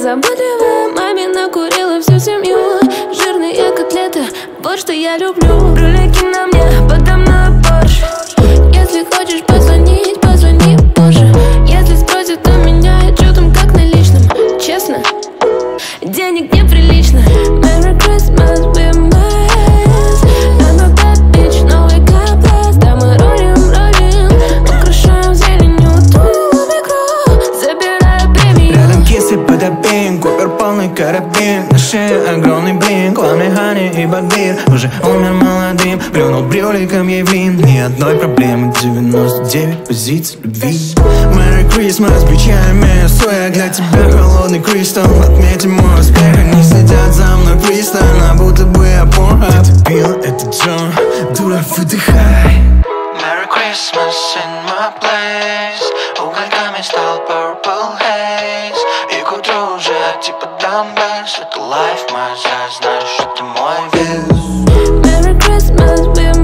заботливая, маме накурила всю семью. Жирные котлеты, вот что я люблю. Брюлики на мне, подо мной Порш. Если хочешь позвонить, позвони позже. Если спросят у меня, что там как наличным. Честно, денег неприлично. Merry Christmas, we're my ass. I'm a bad bitch, no wake up last. Да мы ролим, украшаем зеленью твою микро. Забираю премию. Рядом кисы под обеим, купер полный карабин. На шее огромный блин, главный Хани и Багир. Уже умер молодым, плюнул брюликом ей вин. Ни одной проблемы, 99 позиций любви. Merry Christmas, включаем своя для тебя холодный кристалл. Отметим мой успех, они следят за мной пристально, будто бы я порнхаб. Это Билл, это Джон, дура, выдыхай. Merry Christmas in my place. Угольками стал purple haze. И к утру уже типа dumbbells. Это life, моя знаешь, что ты мой вес. Merry Christmas, we're